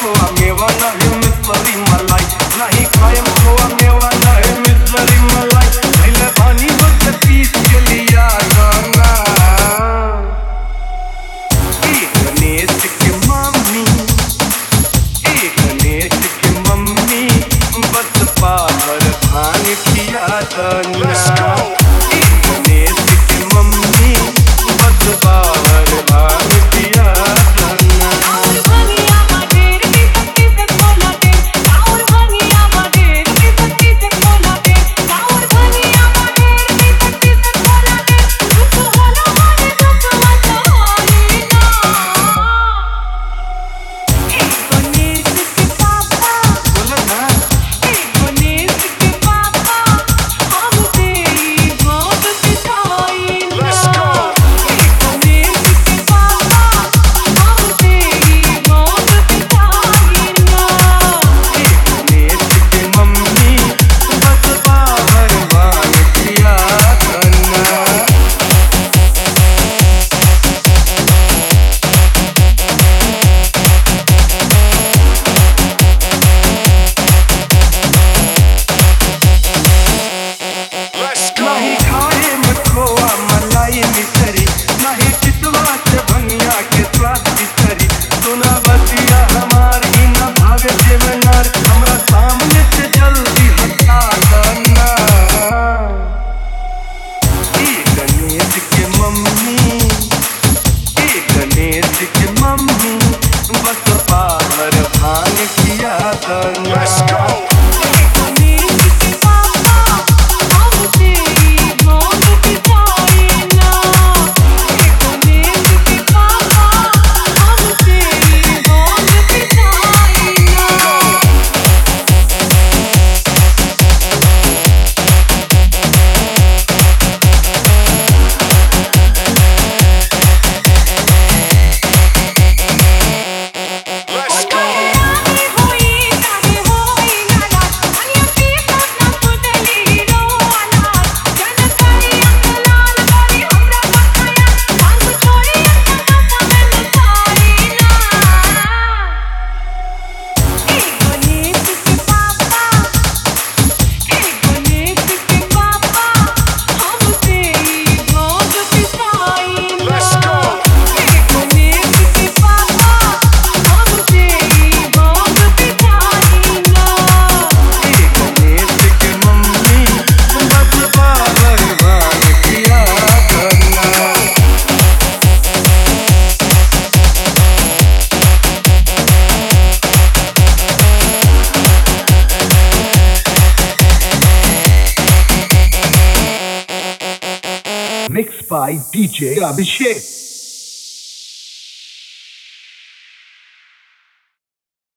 खोवा मेवा नाही मिसरी मलाई, नाही कायम खोवा मेवा नाही मिसरी मलाई, पहले पानी बस पीस के लिया जाना। गणेश के मम्मी, गणेश के मम्मी, बस पावर भांग किया जाना। गणेश के मम्मी, बस पावर भांग किया जाना। और भंगिया बाटेर की शक्ति से खोला दे, और भंगिया बाटेर की शक्ति से खोला दे, और भंगिया बाटेर की शक्ति से खोला दे, दुख होला माने दुख मचाई ना। गणेश के पापा, बोला ना गणेश के पापा, हम तेरी गोद बिठाई ना। गणेश के पापा, हम तेरी गोद बिठाई ना। गणेश के मम्मी, बस पावर भांग किया जाना। नहीं खाए मखोआ मलाई मिसरी, नहीं चितवा से भंगिया के स्वाद बिसरी, सुना बतिया हमारी न भावे देवनार, हमरा सामने से जल्दी हटा जाना। गणेश के मम्मी, गणेश के मम्मी, बस पावर भांग किया जाना। गणेश के पापा, हम तेरी गोद बिठाई ना। गणेश के पापा, हम तेरी गोद बिठाई ना। काहे होई नाला, अनिया पीसत ना सुतली रोवाला, जन करी अंगलाल करी हमरा बखाया, भांग छोड़ी अंगना में सारी ना। गणेश के पापा, गणेश के पापा, हम तेरी गोद बिठाई ना। गणेश के पापा, हम तेरी गोद बिठाई ना। गणेश के मम्मी, बस पावर भांग किया जाना। Mixed by DJ Abhishek.